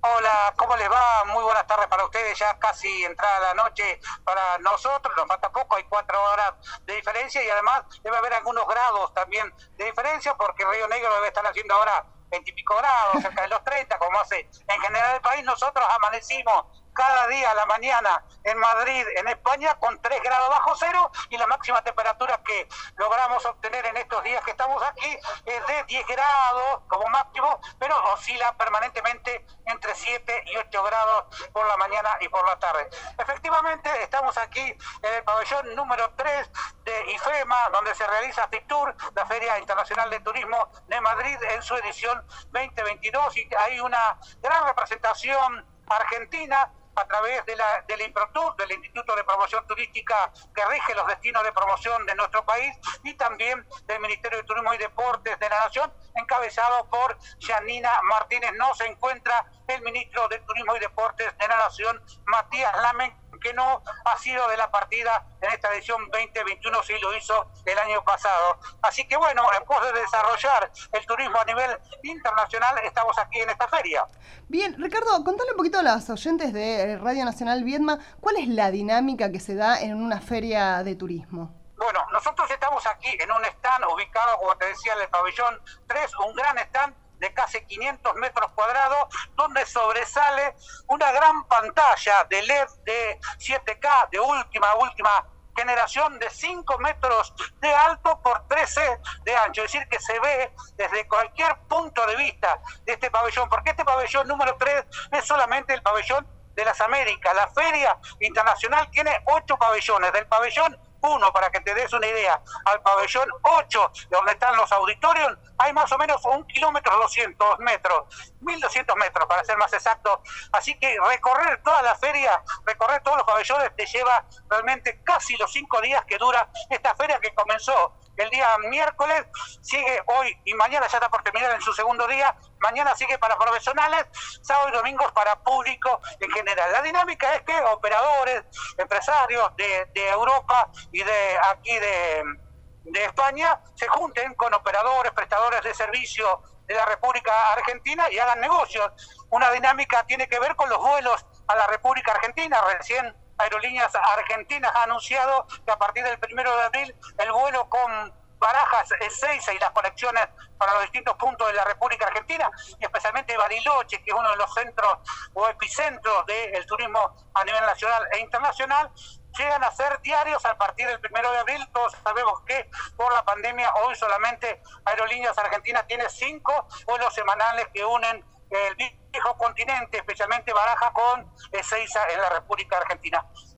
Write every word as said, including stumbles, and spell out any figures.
Hola, ¿cómo les va? Muy buenas tardes para ustedes, ya casi entrada la noche para nosotros, nos falta poco, hay cuatro horas de diferencia y además debe haber algunos grados también de diferencia porque Río Negro debe estar haciendo ahora veintipico grados, cerca de los treinta, como hace en general el país. Nosotros amanecimos cada día a la mañana en Madrid, en España, con tres grados bajo cero, y la máxima temperatura que logramos obtener en estos días que estamos aquí es de diez grados como máximo, pero oscila permanentemente entre siete y ocho grados por la mañana y por la tarde. Efectivamente, estamos aquí en el pabellón número tres de IFEMA, donde se realiza FITUR, la Feria Internacional de Turismo de Madrid, en su edición veinte veintidós, y hay una gran representación argentina a través de la, del INPROTUR, del Instituto de Promoción Turística que rige los destinos de promoción de nuestro país, y también del Ministerio de Turismo y Deportes de la Nación, encabezado por Janina Martínez. No se encuentra el Ministro de Turismo y Deportes de la Nación, Matías Lamen, que no ha sido de la partida en esta edición veinte veintiuno, sí lo hizo el año pasado. Así que bueno, en pos de desarrollar el turismo a nivel internacional, estamos aquí en esta feria. Bien, Ricardo, contale un poquito a los oyentes de Radio Nacional Viedma, ¿cuál es la dinámica que se da en una feria de turismo? Bueno, nosotros estamos aquí en un stand ubicado, como te decía, en el pabellón tres, un gran stand de casi quinientos metros cuadrados, donde sobresale una gran pantalla de L E D de siete K de última, última generación, de cinco metros de alto por trece de ancho. Es decir, que se ve desde cualquier punto de vista de este pabellón, porque este pabellón número tres es solamente el pabellón de las Américas. La Feria Internacional tiene ocho pabellones. Del pabellón uno, para que te des una idea, al pabellón ocho, donde están los auditorios, hay más o menos un kilómetro doscientos metros, mil doscientos metros para ser más exacto. Así que recorrer toda la feria, recorrer todos los pabellones, te lleva realmente casi los cinco días que dura esta feria, que comenzó el día miércoles, sigue hoy y mañana, ya está por terminar en su segundo día. Mañana sigue para profesionales, sábado y domingos para público en general. La dinámica es que operadores, empresarios de, de Europa y de aquí de, de España se junten con operadores, prestadores de servicio de la República Argentina y hagan negocios. Una dinámica tiene que ver con los vuelos a la República Argentina. Recién Aerolíneas Argentinas ha anunciado que a partir del primero de abril el vuelo con Barajas, Ezeiza y las conexiones para los distintos puntos de la República Argentina, y especialmente Bariloche, que es uno de los centros o epicentros del turismo a nivel nacional e internacional, llegan a ser diarios a partir del primero de abril. Todos sabemos que por la pandemia hoy solamente Aerolíneas Argentinas tiene cinco vuelos semanales que unen el viejo continente, especialmente Barajas, con Ezeiza en la República Argentina.